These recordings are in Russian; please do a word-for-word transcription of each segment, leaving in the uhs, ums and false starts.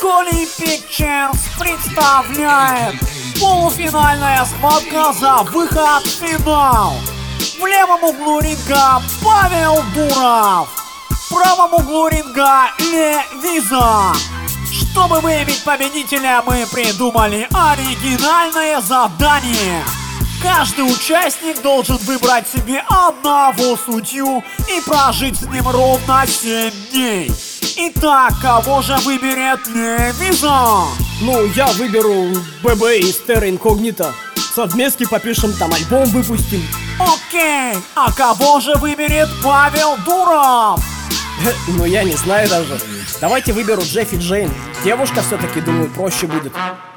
Коли Pictures представляет полуфинальная схватка за выход в финал. В левом углу ринга Павел Дуров, в правом углу ринга Ле Виза. Чтобы выявить победителя, мы придумали оригинальное задание. Каждый участник должен выбрать себе одного судью и прожить с ним ровно семь дней. Итак, кого же выберет Ле Виза? Ну, я выберу ББ из Terra Incognita. Совместно попишем, там альбом выпустим. Окей, а кого же выберет Павел Дуров? Ну, я не знаю даже. Давайте выберу Джеффи Джейн. Девушка все-таки, думаю, проще будет.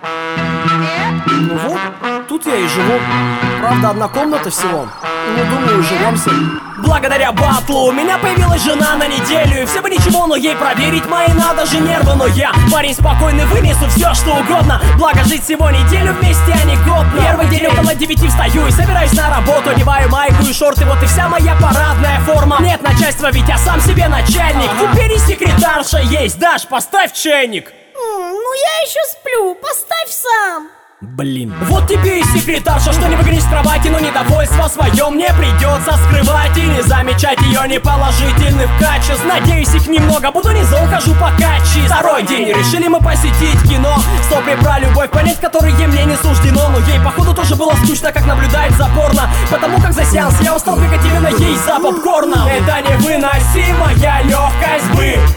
Ну вот, тут я и живу. Правда, одна комната всего. Ну, думаю, уживемся. Благодаря батлу у меня появилась жена на неделю. И все бы ничего, но ей проверить мои надо же нервы. Но я, парень спокойный, вынесу все, что угодно. Благо жить всего неделю вместе, а не год. Первый день около девяти встаю и собираюсь на работу. Одеваю майку и шорты, вот и вся моя парадная форма. Нет начальства, ведь я сам себе начальник. Теперь и секретарша есть. Даш, поставь чайник. Ну я еще сплю, поставь сам. Блин. Вот тебе и секретарша, что не выгонишь с кровати, но недовольство свое мне придется скрывать и не замечать ее неположительных качеств. Надеюсь, их немного, буду не заухожу по качеству. Второй день, решили мы посетить кино. Стопли про любовь, понять которой мне не суждено. Но ей походу тоже было скучно, как наблюдать за порно. Потому как за сеанс я устал бегать именно ей за попкорном. Это невыносимая легкость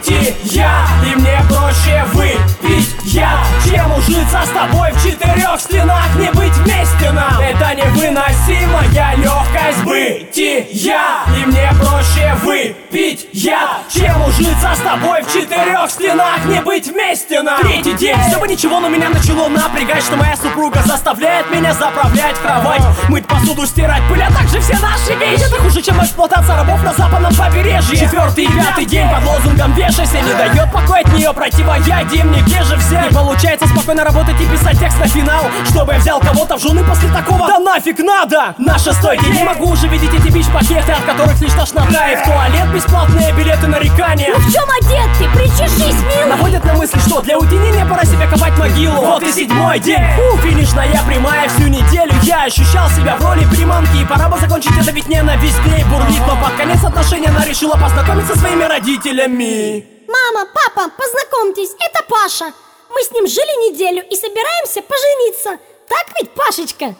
бытия, и мне проще выпить я, чем ужиться с тобой в четырех в стенах, не быть вместе нам. Это невыносимая легкость бытия, и мне проще выпить я, чем ужиться с тобой в четырех стенах, не быть вместе нам. Третий день, все бы ничего, но меня начало напрягать, что моя супруга заставляет меня заправлять кровать, мыть посуду, стирать пыль, а также все наши вещи. Это хуже, чем эксплуатация рабов на западном побережье. Четвертый и пятый день под лозунгом «Вешайся» не дает покоя от нее противоядие. Мне где же взять? Не получается спокойно работать и писать текст на финал, чтобы я взял кого-то в жены после такого. Да нафиг надо! На шестой день не могу уже видеть эти бич-пакеты, от которых лишь тошнота. И в туалет бесплатные билеты нарекания. Ну в чем одет ты? Причешись, милый! Наводят на мысль, что для уединения пора себе копать могилу. Вот и седьмой день. Фу, финишная прямая всю неделю. Я ощущал себя в роли приманки, и пора бы закончить это, ведь ненависть к ней бурлит. Но под конец отношений она решила познакомиться со своими родителями. Мама, папа, познакомьтесь, это Паша. Мы с ним жили неделю и собираемся пожениться. Так ведь, Пашечка?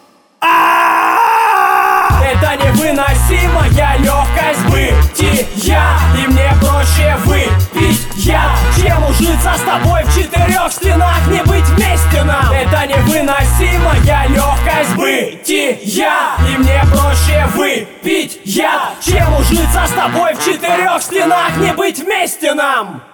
Это невыносимая легкость бытия, и мне проще выпить я, чем ужиться с тобой в четырех стенах, не быть вместе нам. Это невыносимая легкость бытия, и мне проще выпить я, чем ужиться с тобой в четырех стенах, не быть вместе нам.